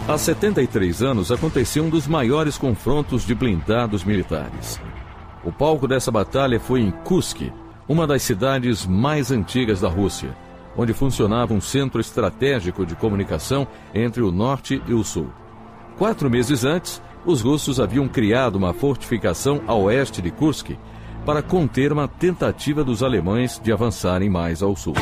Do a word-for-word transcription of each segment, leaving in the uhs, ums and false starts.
Há setenta e três anos aconteceu um dos maiores confrontos de blindados militares. O palco dessa batalha foi em Kursk, uma das cidades mais antigas da Rússia, onde funcionava um centro estratégico de comunicação entre o norte e o sul. Quatro meses antes, os russos haviam criado uma fortificação a oeste de Kursk para conter uma tentativa dos alemães de avançarem mais ao sul.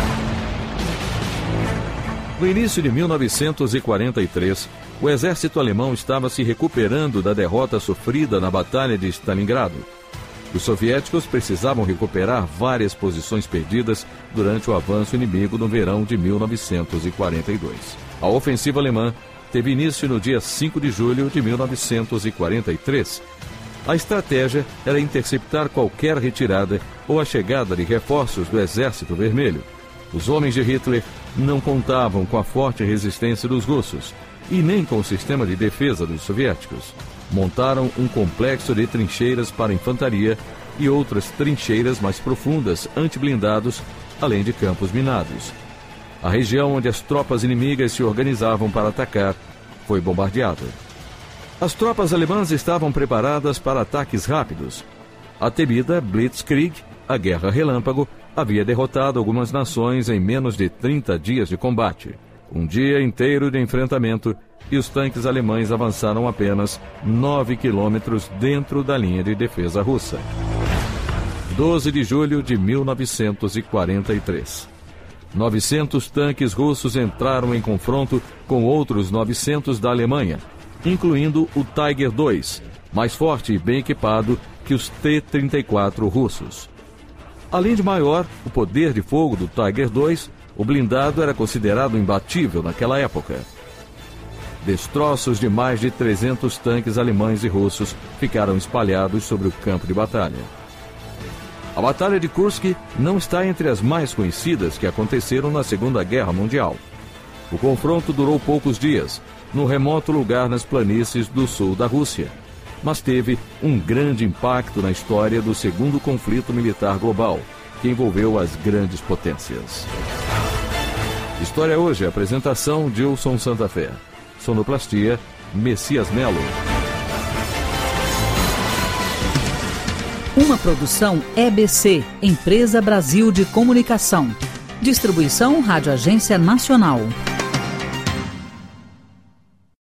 No início de mil novecentos e quarenta e três, o exército alemão estava se recuperando da derrota sofrida na Batalha de Stalingrado. Os soviéticos precisavam recuperar várias posições perdidas durante o avanço inimigo no verão de mil novecentos e quarenta e dois. A ofensiva alemã teve início no dia cinco de julho de mil novecentos e quarenta e três. A estratégia era interceptar qualquer retirada ou a chegada de reforços do Exército Vermelho. Os homens de Hitler não contavam com a forte resistência dos russos e nem com o sistema de defesa dos soviéticos. Montaram um complexo de trincheiras para infantaria e outras trincheiras mais profundas anti-blindados, além de campos minados. A região onde as tropas inimigas se organizavam para atacar foi bombardeada. As tropas alemãs estavam preparadas para ataques rápidos. A temida Blitzkrieg, a Guerra Relâmpago, havia derrotado algumas nações em menos de trinta dias de combate. Um dia inteiro de enfrentamento e os tanques alemães avançaram apenas nove quilômetros dentro da linha de defesa russa. doze de julho de mil novecentos e quarenta e três. novecentos tanques russos entraram em confronto com outros novecentos da Alemanha, incluindo o Tiger dois, mais forte e bem equipado que os T trinta e quatro russos. Além de maior, o poder de fogo do Tiger dois, o blindado era considerado imbatível naquela época. Destroços de mais de trezentos tanques alemães e russos ficaram espalhados sobre o campo de batalha. A Batalha de Kursk não está entre as mais conhecidas que aconteceram na Segunda Guerra Mundial. O confronto durou poucos dias, no remoto lugar nas planícies do sul da Rússia, mas teve um grande impacto na história do segundo conflito militar global, que envolveu as grandes potências. História Hoje, apresentação Dilson Santa Fé. Sonoplastia, Messias Melo. Uma produção E B C, Empresa Brasil de Comunicação. Distribuição Rádio Agência Nacional.